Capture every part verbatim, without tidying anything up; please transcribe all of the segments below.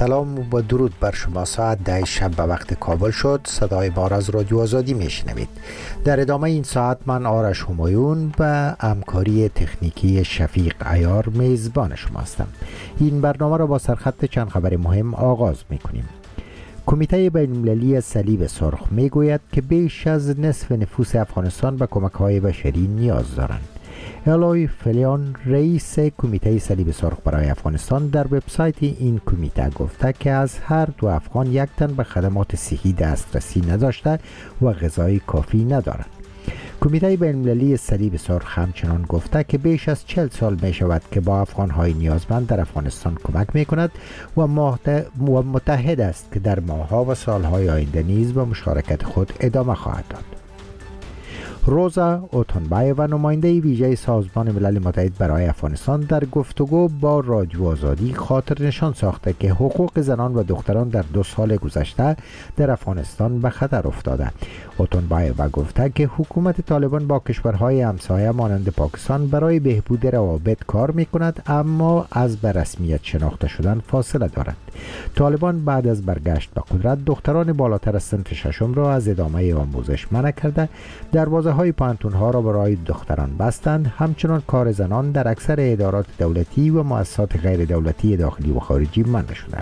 سلام و درود بر شما. ساعت ده شب به وقت کابل شد. صدای ما را از رادیو آزادی میشنوید. در ادامه این ساعت من آرش همایون و همکاری تکنیکی شفیق عیار میزبان شما هستم. این برنامه را با سرخط چند خبر مهم آغاز میکنیم. کمیته بین‌المللی صلیب سرخ میگوید که بیش از نصف نفوس افغانستان به کمک‌های بشری نیاز دارند. الوی فلیون رئیس کمیته صلیب سرخ برای افغانستان در وبسایت این کمیته گفته که از هر دو افغان یک تن به خدمات صحی دسترسی نداشته و غذای کافی ندارند. کمیته بین‌المللی صلیب سرخ همچنان گفته که بیش از چهل سال می شود که با افغان‌های نیازمند در افغانستان کمک می کند و متحد است که در ماه‌ها و سال‌های آینده نیز به مشارکت خود ادامه خواهد داد. روزا اوتونبایووا نماینده ویژه سازمان ملل متحد برای افغانستان در گفتگو با رادیو آزادی خاطر نشان ساخته که حقوق زنان و دختران در دو سال گذشته در افغانستان به خطر افتاده. اوتونبایووا گفته که حکومت طالبان با کشورهای همسایه مانند پاکستان برای بهبود روابط کار می کند، اما از به رسمیت شناخته شدن فاصله دارد. طالبان بعد از برگشت به قدرت دختران بالاتر از سن ششم را از ادامه آموزش منع کرده، دروازه های پانتون ها را برای دختران بستند. همچنان کار زنان در اکثر ادارات دولتی و مؤسسات غیر دولتی داخلی و خارجی منع شده.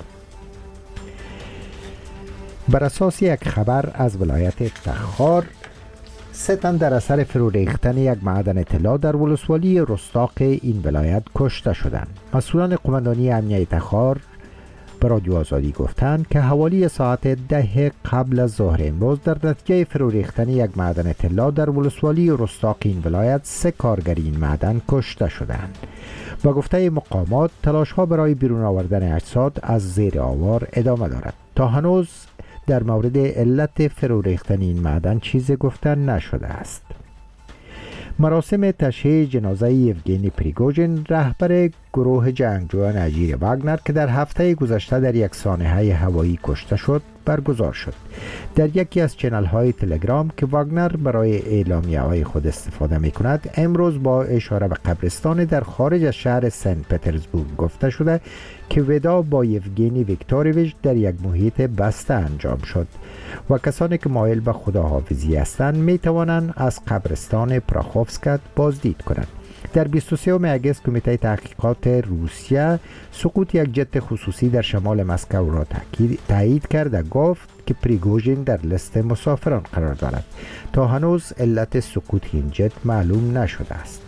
بر اساس یک خبر از ولایت تخار، سه تن در اثر فرو ریختن یک معدن طلا در ولسوالی رستاق این ولایت کشته شدند. مسئولان قماندانی امنیه تخار به رادیو آزادی گفتند که حوالی ساعت ده قبل از ظهر امروز در نتیجه فرو ریختن یک معدن طلا در ولسوالی رستاق این ولایت سه کارگر این معدن کشته شدند. با گفته مقامات تلاش‌ها برای بیرون آوردن اجساد از زیر آوار ادامه دارد. تا هنوز در مورد علت فرو ریختن این معدن چیزی گفته نشده است. مراسم تشییع جنازه یوگنی پریگوژین، رهبر گروه جنگجویان اجیر واگنر که در هفته گذشته در یک سانحه هوایی کشته شد، برگزار شد. در یکی از چنل های تلگرام که واگنر برای اعلامیه های خود استفاده می کند، امروز با اشاره به قبرستان در خارج از شهر سن پترزبورگ گفته شده که ودا با یوگنی ویکتورویچ در یک محیط بسته انجام شد و کسانی که مایل به خداحافظی هستند می توانند از قبرستان پراخوفسک بازدید کنند. در بیست و سوم اگست کمیته تحقیقات روسیه سقوط یک جت خصوصی در شمال مسکو را تایید کرد و گفت که پریگوژین در لیست مسافران قرار دارد. تا هنوز علت سقوط این جت معلوم نشده است.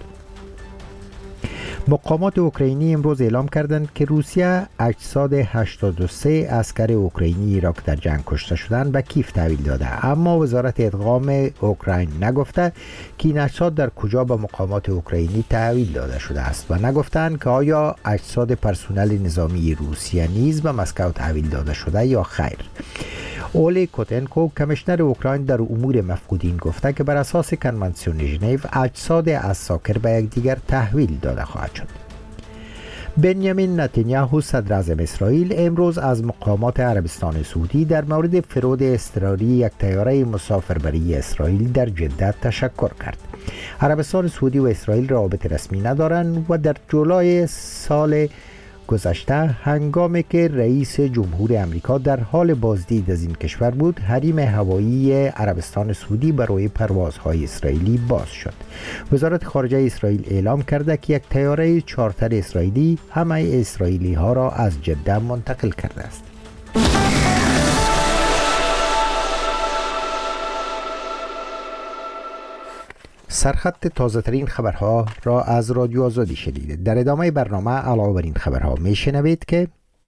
مقامات اوکراینی امروز اعلام کردند که روسیه اجساد هشتاد و سه عسکر اوکراینی را که در جنگ کشته شدند به کیف تحویل داده، اما وزارت ادغام اوکراین نگفته که این اجساد در کجا به مقامات اوکراینی تحویل داده شده است و نگفتند که آیا اجساد پرسنل نظامی روسیه نیز به مسکو تحویل داده شده یا خیر. اولی کوتنکو کمیشنر اوکراین در امور مفقودین گفته که بر اساس کنوانسیون ژنو اجساد عساکر به یکدیگر تحویل داده خواهد شد. بنیامین نتانیاهو صدر اعظم اسرائیل امروز از مقامات عربستان سعودی در مورد فرود اضطراری یک طیاره مسافربری اسرائیل در جده تشکر کرد. عربستان سعودی و اسرائیل روابط رسمی ندارند و در جولای سال گذشته هنگامی که رئیس جمهور امریکا در حال بازدید از این کشور بود، حریم هوایی عربستان سعودی برای پروازهای اسرائیلی باز شد. وزارت خارجه اسرائیل اعلام کرده که یک طیاره چارتر اسرائیلی همه اسرائیلی ها را از جده منتقل کرده است. سرخط تازه ترین خبرها را از رادیو آزادی شنیدید. در ادامه برنامه علاوه بر این خبرها می شنوید که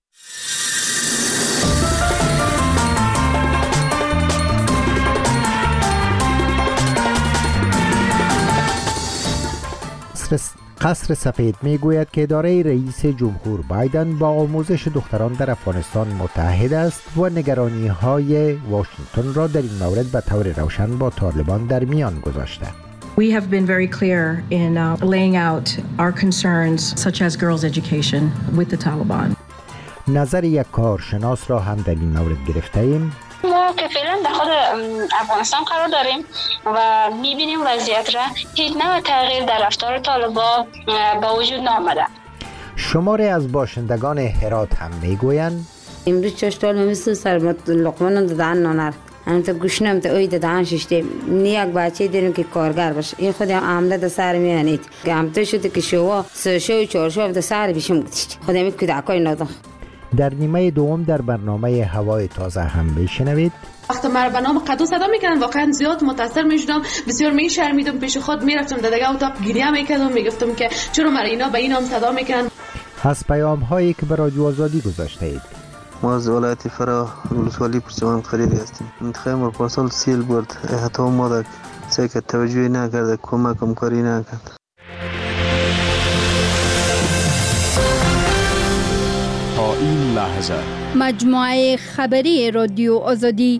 قصر سفید می گوید که اداره رئیس جمهور بایدن با آموزش دختران در افغانستان متحد است و نگرانی های واشنگتن را در این مورد به طور روشن با طالبان در میان گذاشته. We have been very clear in uh, laying out our concerns such as girls' education with the Taliban. نظر یک کارشناس را هم در این مورد گرفته ایم. ما که فعلا در خود افغانستان قرار داریم و میبینیم وضعیت را هیچ نوع تغییر در رفتار طالبان به وجود نآمده. شماری از باشندگان هرات هم میگویند امروز چشتال همیست سر لقمان دادن نانر هم تا گوشنم تا اوی دادن ششته نیاک بچه دیرم که کارگر باشه این خودم عمله دا سر میانید که هم تا شده که شوا سه شو و چهار شو دا سر بیشم گذشت خودم که دعکای نادم. در نیمه دوم در برنامه هوای تازه هم بشنوید. وقتی مرا به نام قدو صدا میکنن واقعا زیاد متاثر میشدم، بسیار میشرمیدم، پیش خود میرفتم در دیگه اتاق گریه میکردم، میگفتم که چرا مرا اینا به این نام صدا میکنن. از پیام هایی که به رادیو آزادی گذاشته اید. ما از ولایت فرا ولسوالی پرچمان خریدی هستیم. انتخاب ما پارسال سیل برد، حتی ما در سعی که توجهی نکرده، کمک کاری نکرد. تا این لحظه مجموعه خبری رادیو آزادی.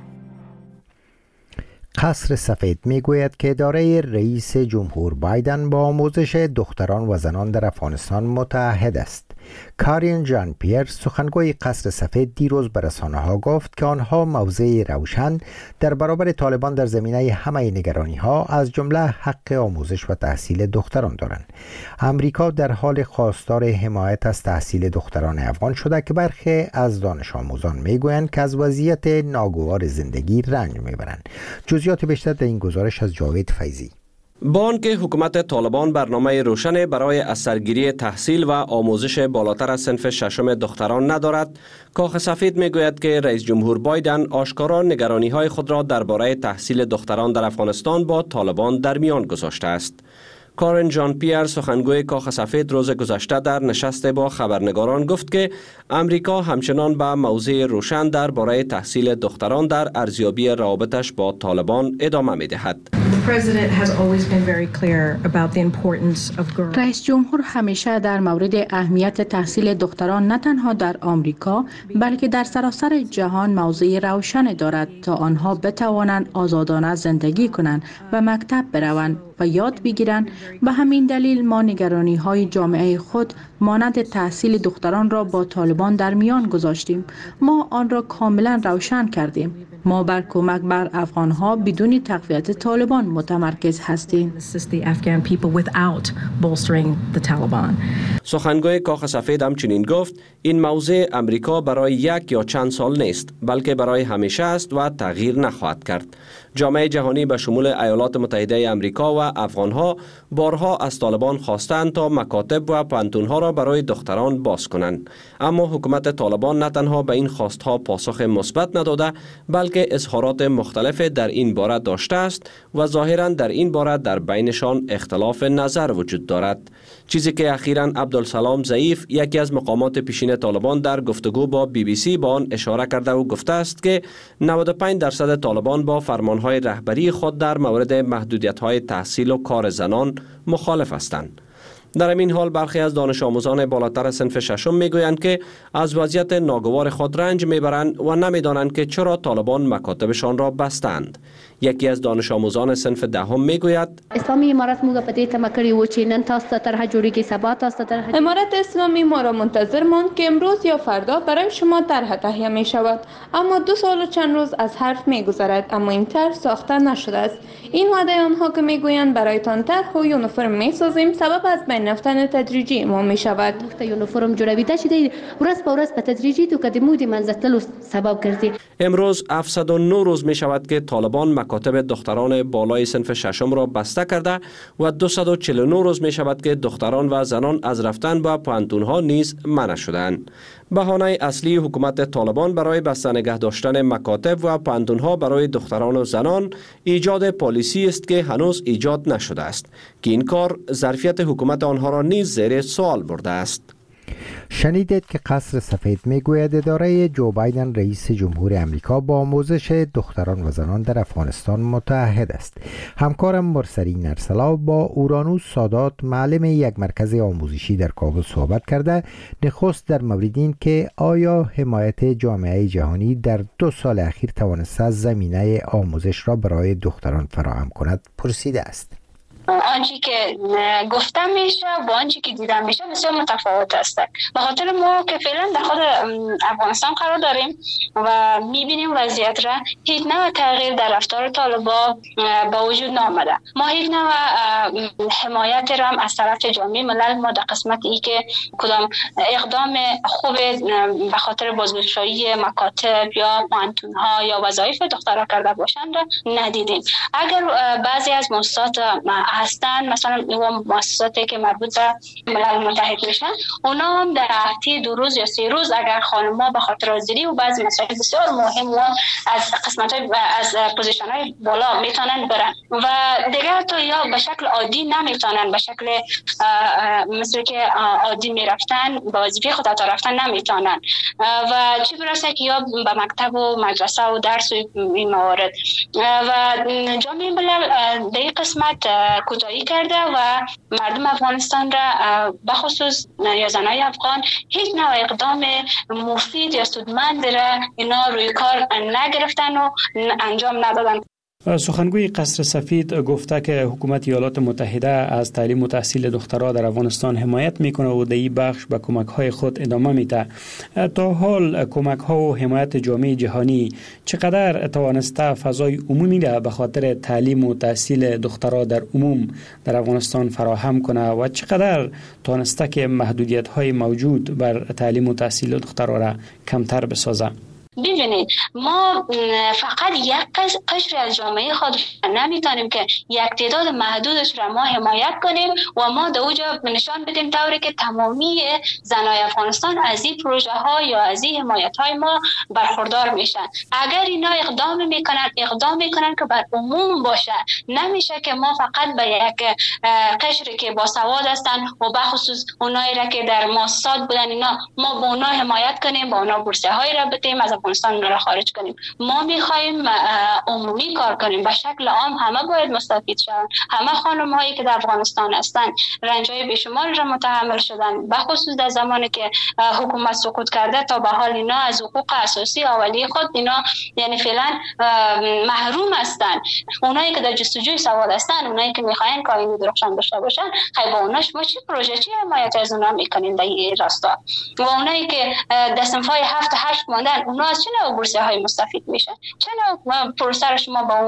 قصر سفید میگوید که اداره رئیس جمهور بایدن با آموزش دختران و زنان در افغانستان متعهد است. کارین جان پیر سخنگوی قصر سفید دیروز به رسانه‌ها گفت که آنها موضع روشن در برابر طالبان در زمینه همه نگرانی‌ها از جمله حق آموزش و تحصیل دختران دارند. امریکا در حال خواستار حمایت از تحصیل دختران افغان شده که برخی از دانش آموزان میگویند که از وضعیت ناگوار زندگی رنج میبرند. جزئیات بیشتر در این گزارش از جاوید فیضی. با آنکه حکومت طالبان برنامه روشن برای از سرگیری تحصیل و آموزش بالاتر از صنف ششم دختران ندارد، کاخ سفید میگوید که رئیس جمهور بایدن آشکارا نگرانی‌های خود را درباره تحصیل دختران در افغانستان با طالبان در میان گذاشته است. کارین جان پیر سخنگوی کاخ سفید روز گذشته در نشست با خبرنگاران گفت که امریکا همچنان به موضع روشن درباره تحصیل دختران در ارزیابی روابطش با طالبان ادامه می‌دهد. رئیس جمهور همیشه در مورد اهمیت تحصیل دختران نه تنها در آمریکا بلکه در سراسر جهان موضع روشن دارد تا آنها بتوانند آزادانه زندگی کنند و مکتب بروند و یاد بگیرند. به همین دلیل ما نگرانی های جامعه خود مانند تحصیل دختران را با طالبان در میان گذاشتیم. ما آن را کاملا روشن کردیم. ما بر کمک بر افغانها بدون تقویت طالبان متمرکز هستیم. سخنگوی کاخ سفید همچنین گفت این موضوع امریکا برای یک یا چند سال نیست بلکه برای همیشه است و تغییر نخواهد کرد. جامعه جهانی به شمول ایالات متحده امریکا و افغانها بارها از طالبان خواستند تا مکاتب و پانتونها را برای دختران باز کنند، اما حکومت طالبان نه تنها به این خواستها پاسخ مثبت نداده بلکه اظهارات مختلف در این باره داشته است و ظاهرا در این باره در بینشان اختلاف نظر وجود دارد. چیزی که اخیراً عبدالسلام ضعیف یکی از مقامات پیشین طالبان در گفتگو با بی بی سی با آن اشاره کرده و گفته است که نود و پنج درصد طالبان با فرمانهای رهبری خود در مورد محدودیت‌های تحصیل و کار زنان مخالف هستند. در این حال برخی از دانش آموزان بالاتر صنف ششم میگویند که از وضعیت ناگوار خود رنج میبرند و نمیدانند که چرا طالبان مکاتبشان را بستند. یکی از دانش آموزان صنف دهم میگوید اسلامی امارت موږ په دې تمه کړی و چې نن تاسو ته طرح جوړیږي سبا تاسو ته طرح. امارت اسلامی ما را منتظر ماند که امروز یا فردا برای شما طرح تهیه می شود، اما دو سال و چند روز از حرف می گذرد اما این طرح ساخته نشده است. این وعده آنها که میگویند برایتان طرح و یونیفرم می سازیم سبب از بین رفتن تدریجی ما می شود. یونیفرم جوړوي چې دی ورځ په ورځ په تدریجی تو قدمو دی منځتلو سبب ګرځي. امروز هفتصد و نه روز می شود که طالبان مکاتب دختران بالای صنف ششم را بسته کرده و دویست و چهل و نه روز می شود که دختران و زنان از رفتن به پانتونها نیز منع شدند. بهانه اصلی حکومت طالبان برای بسته نگه داشتن مکاتب و پانتونها برای دختران و زنان ایجاد پالیسی است که هنوز ایجاد نشده است که این کار ظرفیت حکومت آنها را نیز زیر سوال برده است. شنیدید که قصر سفید میگوید اداره جو بایدن رئیس جمهور امریکا با آموزش دختران و زنان در افغانستان متعهد است. همکارم مرسلین ارسلا با اورانوس سادات معلم یک مرکز آموزشی در کابل صحبت کرده، نخست در مورد این که آیا حمایت جامعه جهانی در دو سال اخیر توانسته زمینه آموزش را برای دختران فراهم کند پرسیده است. آنچه که گفته میشه با آنچه که دیده میشه بسیار متفاوت است. به خاطر ما که فعلا در خود افغانستان قرار داریم و میبینیم وضعیت را هیچ نوع تغییر در رفتار طالبان با وجود نامده. ما هیچ نوع حمایت را از طرف جامعه ملل ما در قسمت ای که کدام اقدام خوب به خاطر بازگشایی مکاتب یا پانتونها یا وظایف دخترها کرده باشند را ندیدیم. اگر بعضی از مؤسسات هستند، مثلا مؤسساتی که مربوط به ملل متحد میشن، اونا هم در هفته دو روز یا سه روز اگر خانم‌ها به خاطر حاضری و بعضی مسائل بسیار مهم و از قسمت‌های از پوزیشن‌های بالا میتونن برن و دیگر تو یا به شکل عادی نمیتونن، به شکل مثل که عادی میرفتن با وظیفه خود تا رفتن نمیتونن و چه برسه که یا به مکتب و مدرسه و درس و این موارد. و جامعه ملل در این قسمت کوتاهی کرده و مردم افغانستان را بخصوص یا زنای افغان هیچ نوع اقدام مفید یا سودمند را اینا روی کار نگرفتن و انجام ندادن. سخنگوی قصر سفید گفته که حکومت ایالات متحده از تعلیم و تحصیل دخترها در افغانستان حمایت میکنه و در این بخش به کمک های خود ادامه میده. تا حال کمک ها و حمایت جامعه جهانی چقدر توانسته فضای عمومی را به خاطر تعلیم و تحصیل دخترها در عموم در افغانستان فراهم کنه و چقدر توانسته که محدودیت های موجود بر تعلیم و تحصیل دخترها را کمتر بسازه؟ ببینید ما فقط یک قشر از جامعه خود نمیتونیم که یک تعداد محدودش را ما حمایت کنیم و ما در اونجا نشان بدیم طوری که تمامی زنای افغانستان از این پروژه ها یا از این حمایت های ما برخوردار میشن. اگر اینا اقدام میکنن اقدام میکنن که بر عموم باشه، نمیشه که ما فقط به یک قشری که با سواد هستن و بخصوص اونایی را که در مؤسسات بودن اینا ما با اونا حمایت کنیم، با اونا بورسیه های را بدیم، از افغانستان را خارج کنیم. ما میخوایم عمومی کار کنیم، به شکل عام همه باید مستفید شوند. همه خانم هایی که در افغانستان هستند رنج های بیشمار را متحمل شدن، به خصوص در زمانی که حکومت سقوط کرده تا به حال اینا از حقوق اساسی اولیه خود اینا یعنی فعلا محروم هستند. اونایی که در جستجوی سواد هستند، اونایی که میخواین کارین درخشان داشته باشن، خیلی با اوناش ما چه پروژه چه حمایت از اونها میکنیم در این راستا؟ و اونایی که در صنفای هفت و هشت ماندن، اونا از چه نوع بورسیه های مستفید میشن؟ چه نوع پروسه را شما با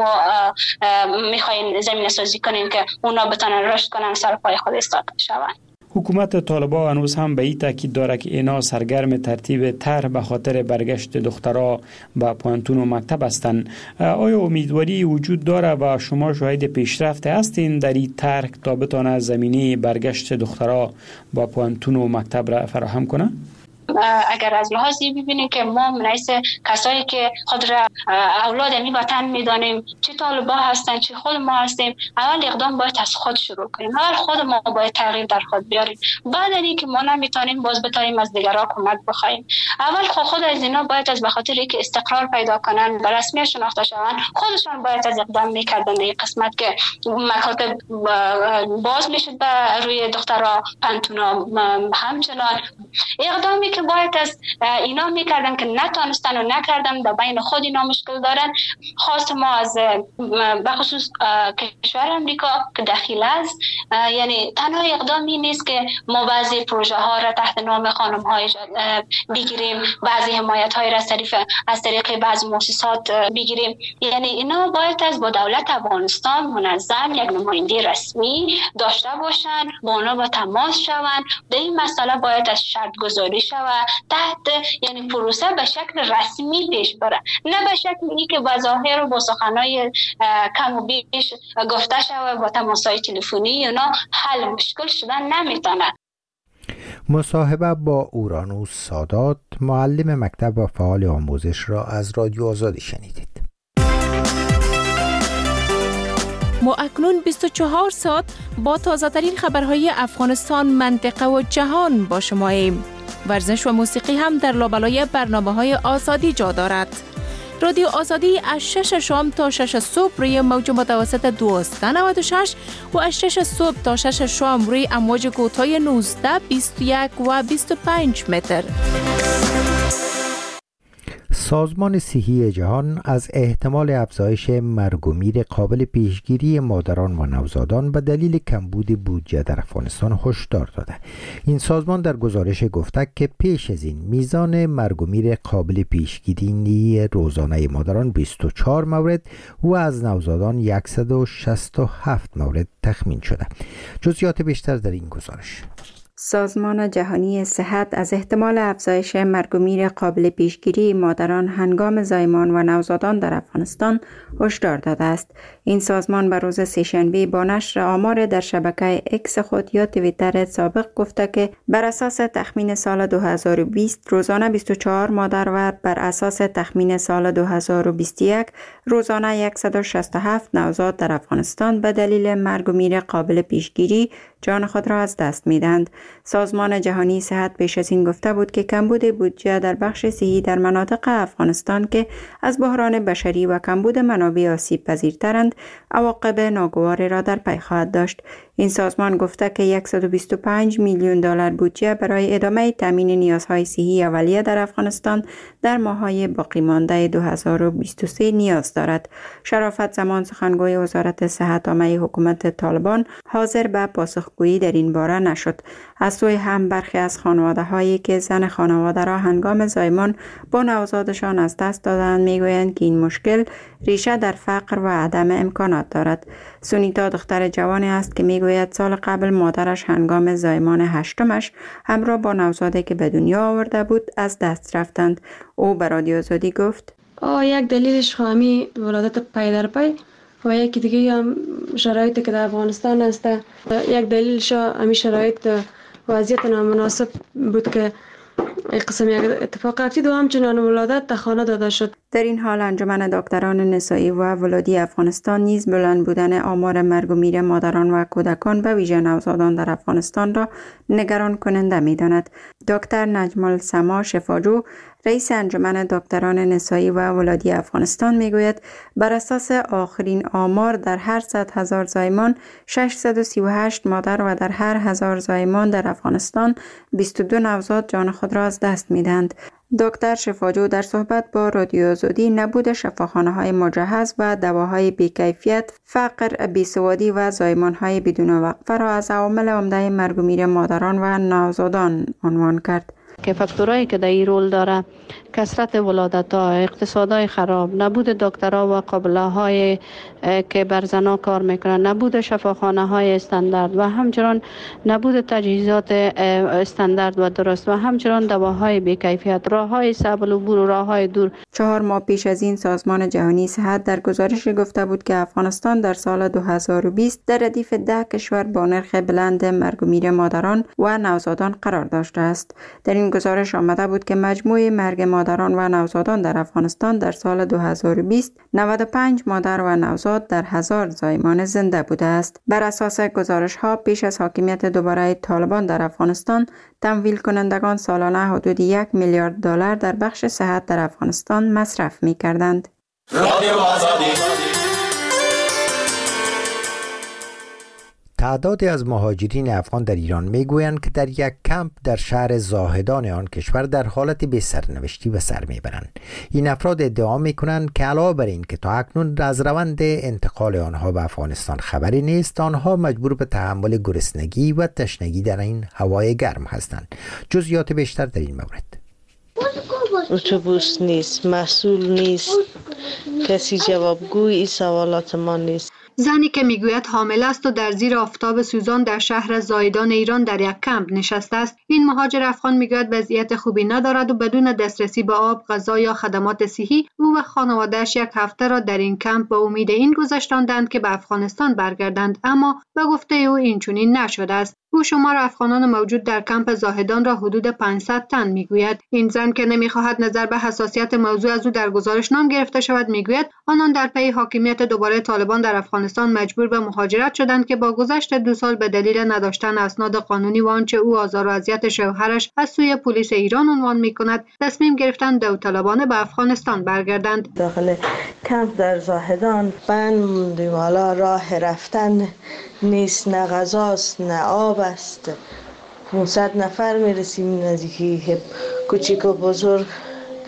اون میخواین زمینه سازی کنین که اونا بتونن رشد کنن، سر پای خود ایستاده شون؟ حکومت طالبان هنوز هم به این تاکید داره که اینا سرگرم ترتیب طرح به خاطر برگشت دخترها به پانتون و مکتب هستند. آیا امیدواری وجود داره و شما شاهد پیشرفت هستین در این طرح تا بتونه زمینه برگشت دخترها به پانتون و مکتب را فراهم کنه؟ اگر از لحاظی ببینیم که ما منعیس کسایی که خود را اولاد امی وطن میدانیم، چه طالبا هستن چه خود ما هستیم، اول اقدام باید از خود شروع کنیم. اول خود ما باید تغییر در خود بیاریم. بعد از اینکه ما نمیتونیم باز بتاییم از دیگران کمک بخوایم. اول خود, خود از اینا باید از بخاطر اینکه استقرار پیدا کنن، به رسمیت شناخته شوند، خودشان باید از اقدام میکردن. این قسمت که مکاتب باز میشد به روی دخترها، پانتونا همچنان اقدامی که باید از اینا میکردن که نتونستن و نکردن، در بین خود اینا مشکل دارن. خواست ما از بخصوص کشور امریکا که دخیل است، یعنی تنها اقدامی نیست که ما بعضی پروژه ها را تحت نام خانم های بگیریم، بعضی حمایت های را از طریق از طریق بعضی مؤسسات بگیریم. یعنی اینا باید از با دولت افغانستان منظم یک نماینده رسمی داشته باشن، با اونا با تماس شوند. در این مسئله باید از شرط گذاری شود، تحت یعنی پروسه به شکل رسمی پیش بره، نه به شکل ای که با ظاهر و با سخنهای کم و بیش گفته شود با تماسهای تلفنی اینا حل مشکل شدن نمیتونه. مصاحبه با اورانوس سادات، معلم مکتب و فعال آموزش را از رادیو آزادی شنیدید. ما اکنون بیست و چهار ساعت با تازه ترین خبرهای افغانستان، منطقه و جهان با شماییم. ورزش و موسیقی هم در لابلای برنامه‌های آزادی جا دارد. رادیو آزادی از شش شام تا شش صبح روی موج متوسط دویست و نود و شش و از شش صبح تا شش شام روی امواج کوتاه نوزده، بیست و یک و بیست و پنج متر. سازمان صحی جهان از احتمال افزایش مرگ و میر قابل پیشگیری مادران و نوزادان به دلیل کمبود بودجه در افغانستان هشدار داده. این سازمان در گزارش گفته که پیش از این میزان مرگ و میر قابل پیشگیری روزانه مادران بیست و چهار مورد و از نوزادان صد و شصت و هفت مورد تخمین شده. جزئیات بیشتر در این گزارش. سازمان جهانی صحت از احتمال افزایش مرگ و میر قابل پیشگیری مادران هنگام زایمان و نوزادان در افغانستان هشدار داده است. این سازمان بر روز سه‌شنبه با نشر آمار در شبکه اکس خود یا توییتر سابق گفته که بر اساس تخمین سال دو هزار و بیست روزانه بیست و چهار مادر و بر اساس تخمین سال دو هزار و بیست و یک روزانه صد و شصت و هفت نوزاد در افغانستان به دلیل مرگ و میر قابل پیشگیری جان خود را از دست می‌دهند. سازمان جهانی صحت پیش از این گفته بود که کمبود بودجه در بخش صحی در مناطق افغانستان که از بحران بشری و کمبود منابع آسیب پذیرترند عواقب ناگواری را در پی خواهد داشت. این سازمان گفته که صد و بیست و پنج میلیون دلار بودجه برای ادامه تامین نیازهای صحی اولیه در افغانستان در ماه‌های باقی مانده دو هزار و بیست و سه نیاز دارد. شرافت زمان سخنگوی وزارت صحت عامه حکومت طالبان حاضر به پاسخگویی در این باره نشد. از سوی هم برخی از خانواده‌هایی که زن خانواده را هنگام زایمان با نوزادشان از دست دادند میگویند که این مشکل ریشه در فقر و عدم امکانات دارد. سونیتا دختر جوانی است که میگوید سال قبل مادرش هنگام زایمان هشتمش همراه با نوزادی که به دنیا آورده بود از دست رفتند. او به رادیو آزادی گفت: آه یک دلیلش خواهی ولادت پی در پی و یکی دیگه هم شرایطی که در افغانستان است. یک دلیلش همین شرایط وضعیت نامناسب بود که این قسم یک اتفاق افتید و همچنان ولادت در خانه داده شد. در این حال انجمن دکتران نسایی و ولادی افغانستان نیز بلند بودن آمار مرگ و میر مادران و کودکان به ویژه نوزادان در افغانستان را نگران کننده می‌داند. دکتر نجم السما شفاجو رئیس انجمن دکتران نسایی و ولادی افغانستان میگوید بر اساس آخرین آمار در هر صد هزار زایمان ششصد و سی و هشت مادر و در هر هزار زایمان در افغانستان بیست و دو نوزاد جان خود را از دست می‌دهند. دکتر شفاجو در صحبت با رادیو آزادی نبود شفاخانه‌های مجهز و دواهای بی‌کیفیت، فقر، بیسوادی و زایمان‌های بدون وقفه را از عوامل عمده مرگ و میر مادران و نوزادان عنوان کرد. که فاکتورایی که در این رول داره کثرت ولادت‌ها، اقتصادهای خراب، نبود دکترها و قابله‌های که بر زنها کار میکنن، نبود شفاخانه‌های استاندارد و همچنان نبود تجهیزات استاندارد و درست و همچنان دواهای بی‌کیفیت، راه‌های صعب العبور و راه‌های دور. چهار ماه پیش از این سازمان جهانی صحت در گزارش گفته بود که افغانستان در سال دو هزار و بیست در ردیف ده کشور با نرخ بلند مرگ و میر مادران و نوزادان قرار داشته است. در این گزارش آمده بود که مجموع مرگ مادران و نوزادان در افغانستان در سال دو هزار و بیست نود و پنج مادر و نوزاد در هزار زایمان زنده بوده است. بر اساس گزارش ها پیش از حاکمیت دوباره طالبان در افغانستان تمویل کنندگان سالانه حدود یک میلیارد دلار در بخش صحت در افغانستان مصرف می کردند. تعدادی از مهاجرین افغان در ایران میگویند که در یک کمپ در شهر زاهدان آن کشور در حالت بی سرنوشتی به سر میبرند. این افراد ادعا میکنند که علاوه بر این که تا اکنون از روند انتقال آنها به افغانستان خبری نیست، آنها مجبور به تحمل گرسنگی و تشنگی در این هوای گرم هستند. جزئیات بیشتر در این مورد. اتوبوس نیست، مسئول نیست، کسی جوابگوی این سوالات ما نیست. زنی که میگوید حامل است و در زیر آفتاب سوزان در شهر زایدان ایران در یک کمپ نشسته است. این مهاجر افغان میگوید وضعیت خوبی ندارد و بدون دسترسی به آب، غذا یا خدمات صحی او و خانواده‌اش یک هفته را در این کمپ به امید این گذشتاندند که به افغانستان برگردند، اما به گفته او این چنین نشده است. او شمار افغانان موجود در کمپ زاهدان را حدود پانصد تن میگوید. این زن که نمیخواهد نظر به حساسیت موضوع از او در گزارش نام گرفته شود میگوید آنان در پی حاکمیت دوباره طالبان در افغانستان مجبور به مهاجرت شدند که با گذشت دو سال به دلیل نداشتن اسناد قانونی و آنچه او آزار و اذیت شوهرش از سوی پلیس ایران عنوان میکند تصمیم گرفتند داوطلبانه به افغانستان برگردند. داخل کمپ در زاهدان بند موندیم، حالا راه رفتن نیست، نه غذاست نه آب است. پانصد نفر میرسیم نزدیکی کوچیک و بزرگ.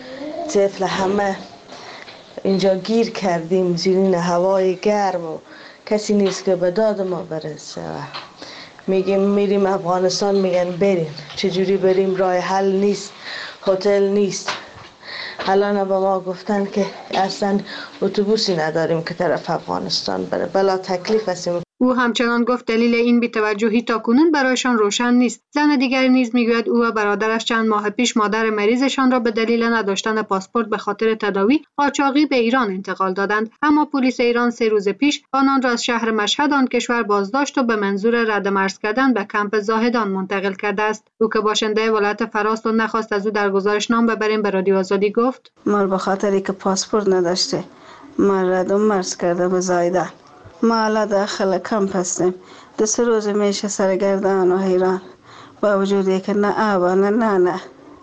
طفل همه اینجا گیر کردیم زیرین هوای گرم و کسی نیست که به داد ما برسه. میگیم میریم افغانستان، میگن بریم. چجوری بریم؟ راه حل نیست، هتل نیست. الان به ما گفتن که اصلا اتوبوسی نداریم که طرف افغانستان بره. بلا تکلیف هستیم. او همچنان گفت دلیل این بی‌توجهی تاکنون برایشان روشن نیست. زن دیگری نیز میگوید او و برادرش چند ماه پیش مادر مریضشان را به دلیل نداشتن پاسپورت به خاطر تداوی قاچاقی به ایران انتقال دادند، اما پلیس ایران سه روز پیش آنان را از شهر مشهد آن کشور بازداشت و به منظور ردمرز کردن به کمپ زاهدان منتقل کرده است. او که باشنده ولایت فراست و نخواست از او در گزارش نام ببریم به رادیو آزادی گفت: ما به خاطری که پاسپورت نداشته ما ردمرز کرده به زایدان. ما حالا داخل کمپ هستیم. دو سه روز میشه سرگردان و حیران، با وجودی که نه آبا نه نه نه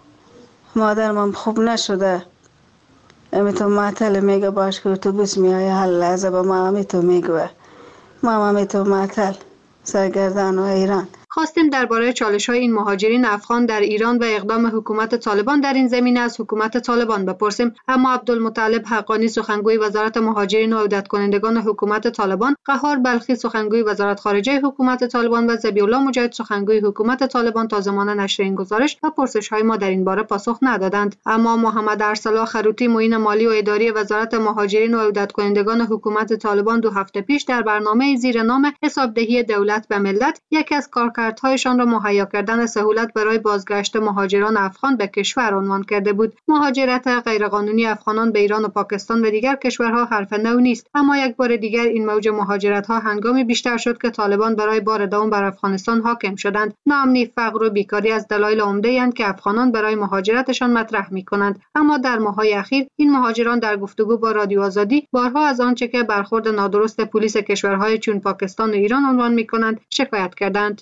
مادرم خوب نشده. امی تو معطل میگه باش که اتوبوس میایه هر لحظه با ما امی تو میگوه ما امی تو معطل سرگردان و حیران. خواستیم درباره چالش‌های این مهاجرین افغان در ایران و اقدام حکومت طالبان در این زمینه از حکومت طالبان بپرسیم، اما عبدالمطلب حقانی سخنگوی وزارت مهاجرین و عودت کنندگان حکومت طالبان، قهار بلخی سخنگوی وزارت خارجه حکومت طالبان و ذبیح الله مجاهد سخنگوی حکومت طالبان تا زمان نشر این گزارش و پرسش‌های ما در این باره پاسخ ندادند. اما محمد ارسلا خروتی معین مالی و اداری وزارت مهاجرین و عودت کنندگان حکومت طالبان دو هفته پیش در برنامه زیر نام حسابدهی دولت به ملت یکی از کارکردهایشان را مهیا کردن سهولت برای بازگشت مهاجران افغان به کشور عنوان کرده بود. مهاجرت غیرقانونی افغانان به ایران و پاکستان و دیگر کشورها حرف نو نیست، اما یک بار دیگر این موج مهاجرت‌ها هنگامی بیشتر شد که طالبان برای بار دوم بر افغانستان حاکم شدند. ناامنی، فقر و بیکاری از دلایل عمده‌اند که افغانان برای مهاجرتشان مطرح می‌کنند، اما در ماه‌های اخیر این مهاجران در گفتگو با رادیو آزادی بارها از آنچه که برخورد نادرست پلیس کشورهای چون پاکستان و ایران عنوان می‌کنند شکایت کردند.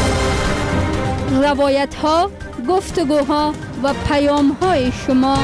روایت ها، گفتگوها و پیام های شما.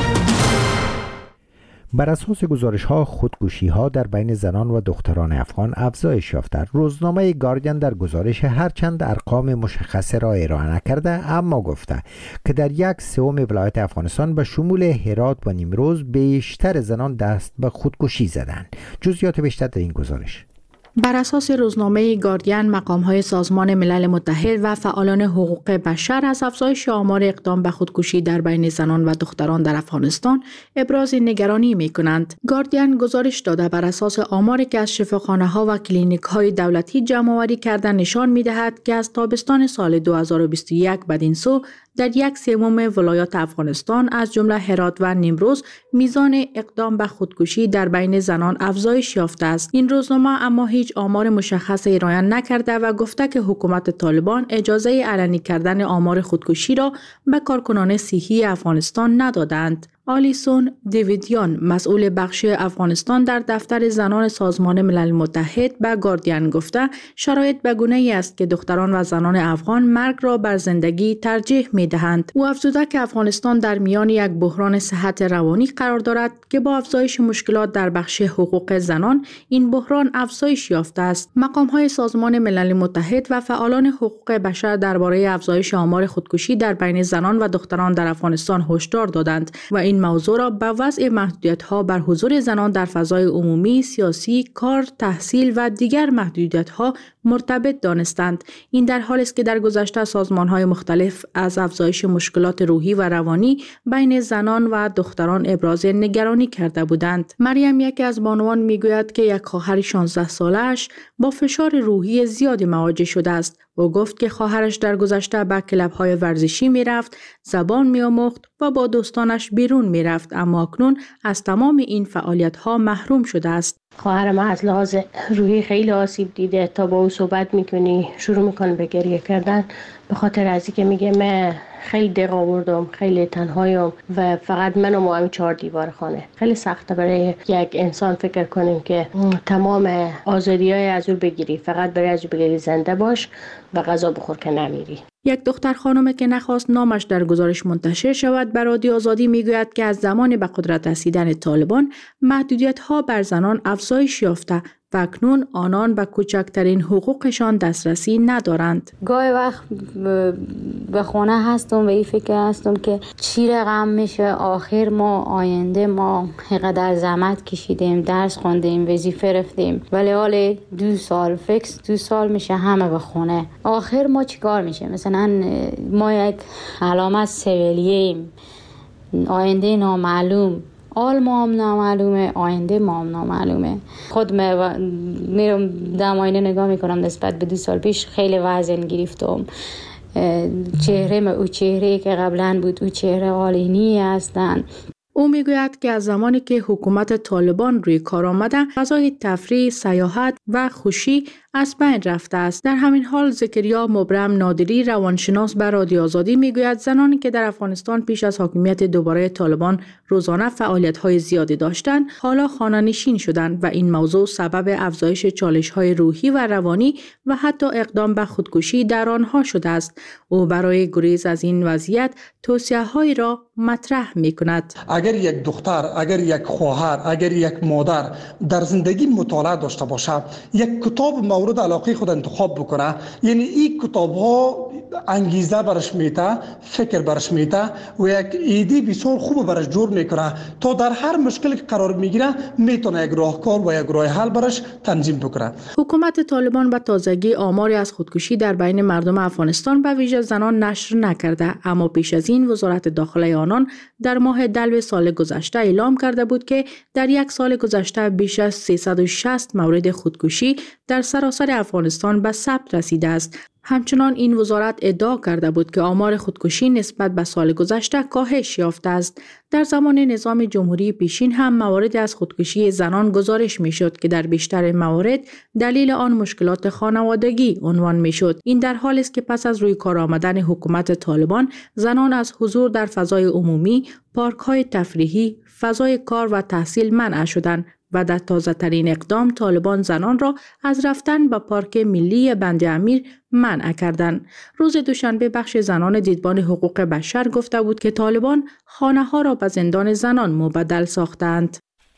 بر اساس گزارش ها، خودکشی ها در بین زنان و دختران افغان افزایش یافته. روزنامه گاردین در گزارش هرچند ارقام مشخص را ارائه نکرده، اما گفته که در یک سوم ولایت افغانستان به شمول هرات و نیمروز بیشتر زنان دست به خودکشی زدند. جزئیات بیشتر در این گزارش. بر اساس روزنامه گاردین، مقام‌های سازمان ملل متحد و فعالان حقوق بشر از افزایش آمار اقدام به خودکشی در بین زنان و دختران در افغانستان ابراز نگرانی می‌کنند. گاردین گزارش داده بر اساس آماری که از شفاخانه‌ها و کلینیک‌های دولتی جمع‌آوری کرده نشان می‌دهد که از تابستان سال دو هزار و بیست و یک بدین سو در یک سوم ولایات افغانستان از جمله هرات و نیمروز میزان اقدام به خودکشی در بین زنان افزایش یافته است. این روزنامه اما هیچ آمار مشخص ارائه نکرده و گفته که حکومت طالبان اجازه علنی کردن آمار خودکشی را به کارکنان صحی افغانستان ندادند. آلیسون دیویدیان، مسئول بخش افغانستان در دفتر زنان سازمان ملل متحد، به گاردین گفته شرایط به گونه‌ای است که دختران و زنان افغان مرگ را بر زندگی ترجیح می‌دهند. او افزوده که افغانستان در میان یک بحران صحت روانی قرار دارد که با افزایش مشکلات در بخش حقوق زنان این بحران افزایش یافته است. مقام‌های سازمان ملل متحد و فعالان حقوق بشر درباره افزایش آمار خودکشی در بین زنان و دختران در افغانستان هشدار دادند و این موضوع را به وضع محدودیت‌ها بر حضور زنان در فضای عمومی، سیاسی، کار، تحصیل و دیگر محدودیت‌ها مرتبط دانستند. این در حالی است که در گذشته سازمان‌های مختلف از افزایش مشکلات روحی و روانی بین زنان و دختران ابراز نگرانی کرده بودند. مریم، یکی از بانوان، میگوید که یک خواهر شانزده ساله‌اش با فشار روحی زیادی مواجه شده است. او گفت که خواهرش در گذشته به کلب‌های ورزشی می‌رفت، زبان می‌آموخت و با دوستانش بیرون می‌رفت، اما اکنون از تمام این فعالیت‌ها محروم شده است. خواهر ما از لحاظ روحی خیلی آسیب دیده. تا با او صحبت می‌کنی شروع می‌کنه به گریه کردن، به خاطر از اینکه میگه من خیلی دق آوردم، خیلی تنهایم و فقط من و همین چهار دیوار خانه. خیلی سخته برای یک انسان فکر کنیم که تمام آزادی‌های از او بگیری، فقط برای از او بگیری زنده باش و غذا بخور که نمیری. یک دختر خانم که نخواست نامش در گزارش منتشر شود به رادیو آزادی میگوید که از زمان به قدرت رسیدن طالبان محدودیت‌ها بر زنان افزایش یافته و اکنون آنان به کوچکترین حقوقشان دسترسی ندارند. گاهی وقت به خونه هستم و این فکر هستم که چی رقم میشه، آخر ما آینده ما اینقدر زحمت کشیدیم، درس خوندیم، وظیفه رفتیم، ولی حال دو سال فکس دو سال میشه همه به خونه. آخر ما چیکار میشه؟ مثلا ما یک علامت سویلیه ایم، آینده نامعلوم، آل ما هم نامعلومه، آینده ما هم نامعلومه. خود میرم دم آینه نگاه میکنم، نسبت به دو سال پیش خیلی وزن گرفتم، چهره ما او چهره که قبلا بود او چهره آلینی هستن. او میگوید که از زمانی که حکومت طالبان روی کار آمده، فضای تفریح، سیاحت و خوشی از بین رفته است. در همین حال زکریا مبرم نادری روانشناس به رادیو آزادی میگوید زنانی که در افغانستان پیش از حاکمیت دوباره طالبان روزانه فعالیت‌های زیادی داشتند، حالا خانه‌نشین شدند و این موضوع سبب افزایش چالش‌های روحی و روانی و حتی اقدام به خودکشی در آنها شده است. او برای گریز از این وضعیت توصیه‌هایی را مطرح می‌کند. اگر یک دختر، اگر یک خواهر، اگر یک مادر در زندگی مطالعه داشته باشه، یک کتاب مورد علاقه خود انتخاب بکنه، یعنی این کتاب ها انگیزه برش میده، فکر برش میده و یک ایده بسیار خوب برش جور میکنه تا در هر مشکلی که قرار میگیره میتونه یک راهکار و یک راه حل برش تنظیم بکنه. حکومت طالبان به تازگی آماری از خودکشی در بین مردم افغانستان به ویژه زنان نشر نکرده، اما پیش از این وزارت داخله آنان در ماه دلو سال گذشته اعلام کرده بود که در یک سال گذشته بیش از سیصد و شصت مورد خودکشی در سراسر افغانستان به ثبت رسیده است. همچنان این وزارت ادعا کرده بود که آمار خودکشی نسبت به سال گذشته کاهش یافته است. در زمان نظام جمهوری پیشین هم موارد از خودکشی زنان گزارش میشد که در بیشتر موارد دلیل آن مشکلات خانوادگی عنوان میشد. این در حالی است که پس از روی کار آمدن حکومت طالبان زنان از حضور در فضای عمومی، پارک‌های تفریحی، فضای کار و تحصیل منع شدند و در تازه ترین اقدام طالبان زنان را از رفتن به پارک ملی بند امیر منع کردند. روز دوشنبه بخش زنان دیدبان حقوق بشر گفته بود که طالبان خانه ها را به زندان زنان مبدل ساختند.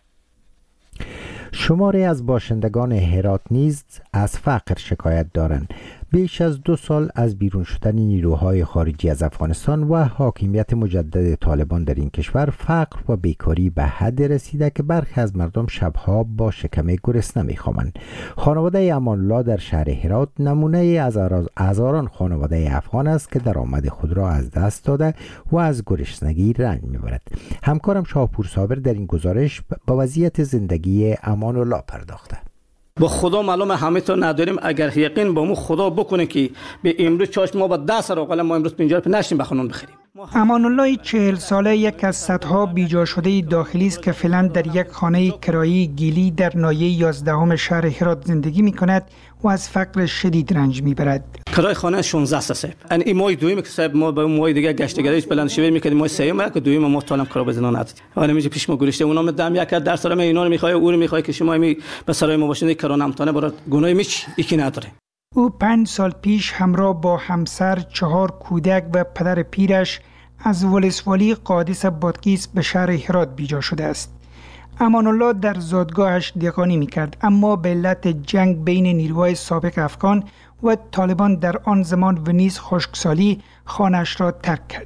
شماری از باشندگان هرات نیز از فقر شکایت دارند. بیش از دو سال از بیرون شدن نیروهای خارجی از افغانستان و حاکمیت مجدد طالبان در این کشور، فقر و بیکاری به حد رسیده که برخی از مردم شبها با شکم گرسنه می‌خوابند. خانواده امان‌الله در شهر هرات نمونه از هزاران خانواده افغان است که درآمد خود را از دست داده و از گرسنگی رنج می‌برد. همکارم شاهپور صابر در این گزارش با وضعیت زندگی امان‌الله پرداخته. با خدا معلومه همه تا نداریم، اگر یقین با مو خدا بکنه که به امروز چاش ما با ده سر اقل ما امروز پنجاه روپیه نشیم بخونون بخریم. امان‌الله چهل ساله یک از صدها بیجا شده داخلی است که فعلا در یک خانه کرایی گیلی در ناحیه یازدهم شهر هرات زندگی می‌کند و از فقر شدید رنج می‌برد. کرای خانه شانزده است. یعنی این ماه دوم که صاحب ما با ماه دیگه گشتگیریش بلند شوی می‌کردیم، ماه سوم که دوم ما طالم کرا بزنان ندید. حالا میشه پیش ما گریشته اونم دم یک در سر ما اینا رو می‌خواد، او رو می‌خواد که شما می به سرای ما باشید کرا نمتانه برات گناه میچ یکی نداره. او پنج سال پیش همراه با همسر، چهار کودک و پدر پیرش از ولسوالی قادس بادغیس به شهر هرات بیجا شده است. امان‌الله در زادگاهش دیقانی میکرد، اما به علت جنگ بین نیروهای سابق افغان و طالبان در آن زمان و نیز خشکسالی خانه‌اش را ترک کرد.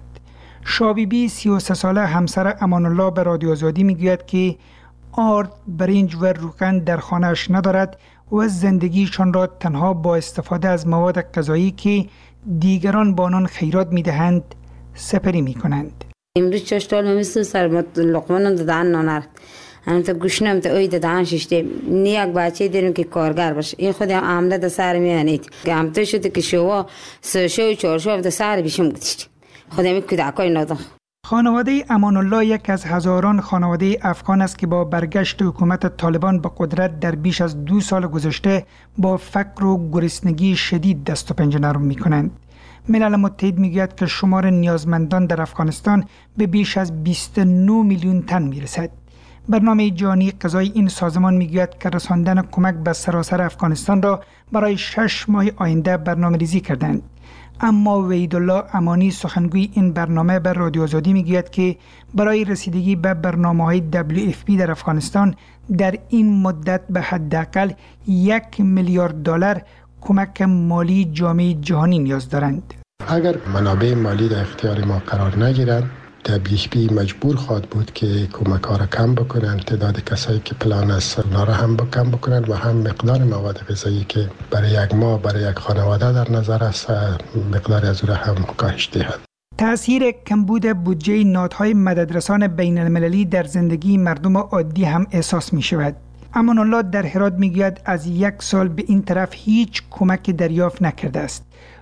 شابیبی سی و سه ساله همسر امان‌الله به رادیو آزادی میگوید که آرد، برنج و روغن در خانه‌اش ندارد و زندگیشان را تنها با استفاده از مواد غذایی که دیگران با آنان خیرات میدهند سپری میکنند. امروز چشتال همیست سر لقمان دادن نانر هم تا گوشنم تا اوی دادن ششته نیاک بچه دیرم که کارگر باشه. این خودم عمله دا سر میانید که هم تا شده که شوا سه شو چهار شو دا سر بیشم گذاشت. خودم کودکای نادم. خانواده امان‌الله یک از هزاران خانواده افغان است که با برگشت حکومت طالبان به قدرت در بیش از دو سال گذشته با فقر و گرسنگی شدید دست و پنجه نرم میکنند. ملل متحد میگوید که شمار نیازمندان در افغانستان به بیش از بیست و نه میلیون تن میرسد. برنامه جهانی غذایی این سازمان میگوید که رساندن کمک به سراسر افغانستان را برای شش ماه آینده برنامه ریزی کردند. اما وحیدالله امانی سخنگوی این برنامه بر رادیو آزادی میگوید که برای رسیدگی به برنامه‌های دبلیو اف پی در افغانستان در این مدت به حداقل یک میلیارد دلار کمک مالی جامعه جهانی نیاز دارند. اگر منابع مالی در اختیار ما قرار نگیرند، دبلیو اف پی مجبور خواهد بود که کمک ها را کم بکنند، تعداد کسایی که پلان است اونا را هم کم بکنند و هم مقدار مواد غذایی که برای یک ماه برای یک خانواده در نظر است مقدار از او را هم کاهش دهد. تأثیر کمبود بودجه نهادهای مددرسان بین المللی در زندگی مردم عادی هم احساس می شود. امان الله در هرات میگوید از یک سال به این طرف هیچ کمک دریافت نکرده است.